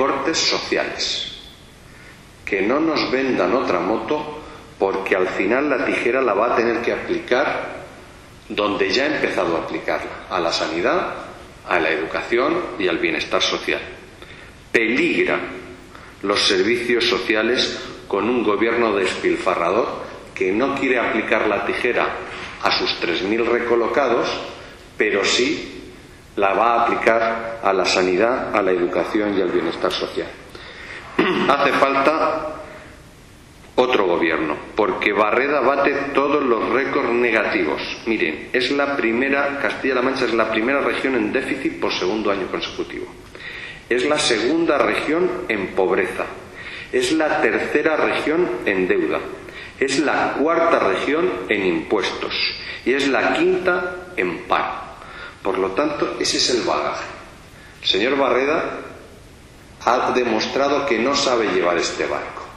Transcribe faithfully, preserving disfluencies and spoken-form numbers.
recortes sociales. Que no nos vendan otra moto, porque al final la tijera la va a tener que aplicar donde ya ha empezado a aplicarla, a la sanidad, a la educación y al bienestar social. Peligra los servicios sociales con un gobierno despilfarrador que no quiere aplicar la tijera a sus tres mil recolocados, pero sí la va a aplicar a la sanidad, a la educación y al bienestar social. Hace falta otro gobierno, porque Barreda bate todos los récords negativos. Miren, es la primera, Castilla-La Mancha es la primera región en déficit por segundo año consecutivo. Es la segunda región en pobreza. Es la tercera región en deuda. Es la cuarta región en impuestos. Y es la quinta en paro. Por lo tanto, ese es el bagaje. El señor Barreda ha demostrado que no sabe llevar este barco.